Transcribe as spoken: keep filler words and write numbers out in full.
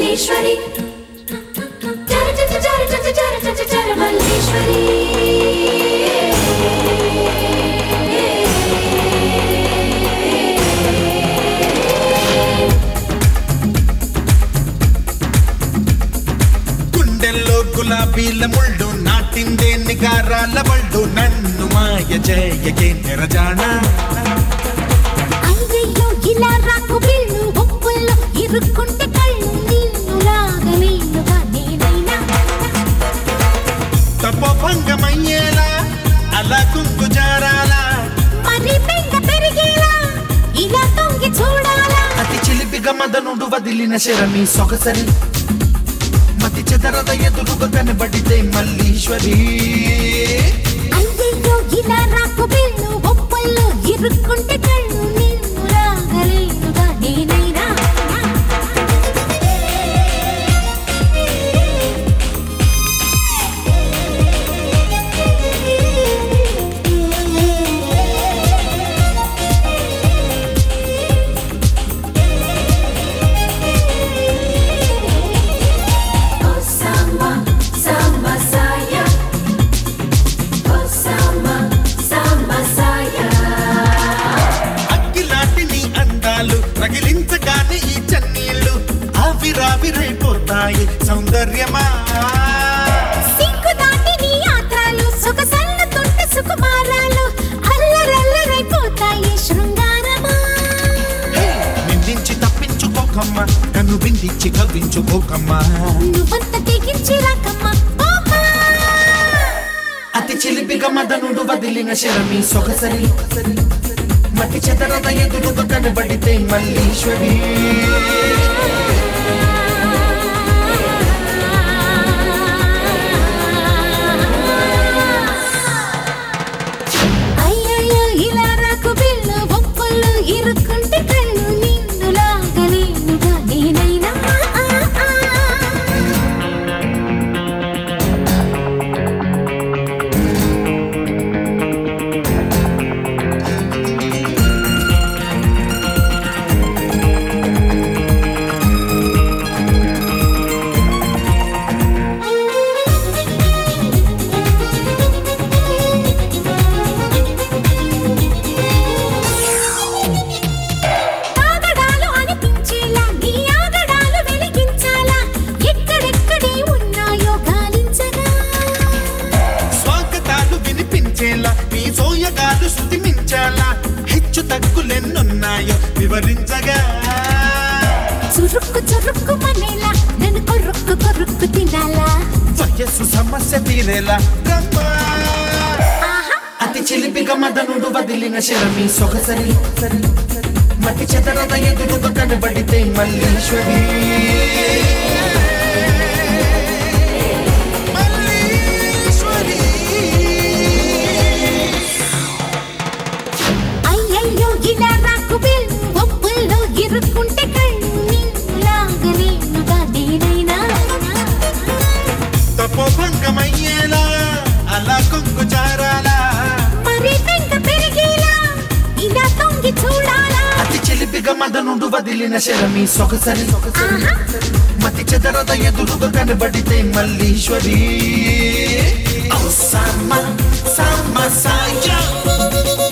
మల్లేశ్వరి జర జర జర జర జర జర జర మల్లేశ్వరి గుండెల్లో గులాబీల ముళ్ళు నాటిందే నిగారాల బళ్ళు నన్ను మాయ చేయకే నిరజానా అయ్యయ్యో ఇలా రాకు బిల్లు ఒప్పుల్లో ఇరుక్కుంటే కళ్ళు నిన్ను లాగలేనుగా నేనైనా తపోభంగమయ్యేలా అలా కుంకు జారాలా మరి బెంగ పెరిగేలా ఇలా తొంగి చూడాలా అతి చిలిపిగా మదనుడు వదిలిన శరమి సొగసరి మతి చెదరద ఎదురుగా కనబడితే మల్లీశ్వరి అయ్యయ్యో ఇలా రాకు బిల్లు ఒప్పుల్లో ఇరుక్కుంటే కళ్ళు నిన్ను లాగలేనుగా నేనైనా రగిలించగానే ఈ చన్నీళ్ళు ఆవిరావిరైపోతాయి సౌందర్యమా సిగ్గు దాటి నీ యాత్రలు సొగసల్లుతుంటే సుకుమారాలు అల్లరల్లరైపోతాయి శృంగారమా నిందించి తప్పించుకోకమ్మా కన్ను బిందించి కవ్వించుకోకమ్మా నువ్వంత తెగించి రాకమ్మా అతి చిలిపిగా మదనుడు వదిలిన శరమి సొగసరి మతి చెదరద ఎదురుగా కనబడితే మల్లీశ్వరి అయ్యయ్యో ఇలా రాకు బిల్లు ఒప్పుల్లో ఇరుక్కుంటే కళ్ళు నిన్ను లాగలేనుగా నేనైనా నీ సోయగాలు శృతి మించాలా హెచ్చు తగ్గులెన్నున్నాయో వివరించగా చురుక్కు చురుక్కు మనేలా నన్ను కొరుక్కు కొరుక్కు తినాలా వయస్సు సమస్య తీరేలా రమ్మా అతి చిలిపిగా మదనుడు వదిలిన శరమి సొగసరి మతి చెదరద ఎదురుగా కనబడితే మల్లీశ్వరి ఇరుక్కుంటే కళ్ళు నిన్ను లాగలేనుగా నేనైనా తపోభంగమయ్యేలా అలా కొంగు జారాలా మరి బెంగ పెరిగేలా ఇలా తొంగి చూడాలా అతి చిలిపిగా మదనుడు వదిలిన శరమి సొగసరి మతి చెదరద ఎదురుగా కనబడితే మల్లీశ్వరి ఓ సామ సామ సాయ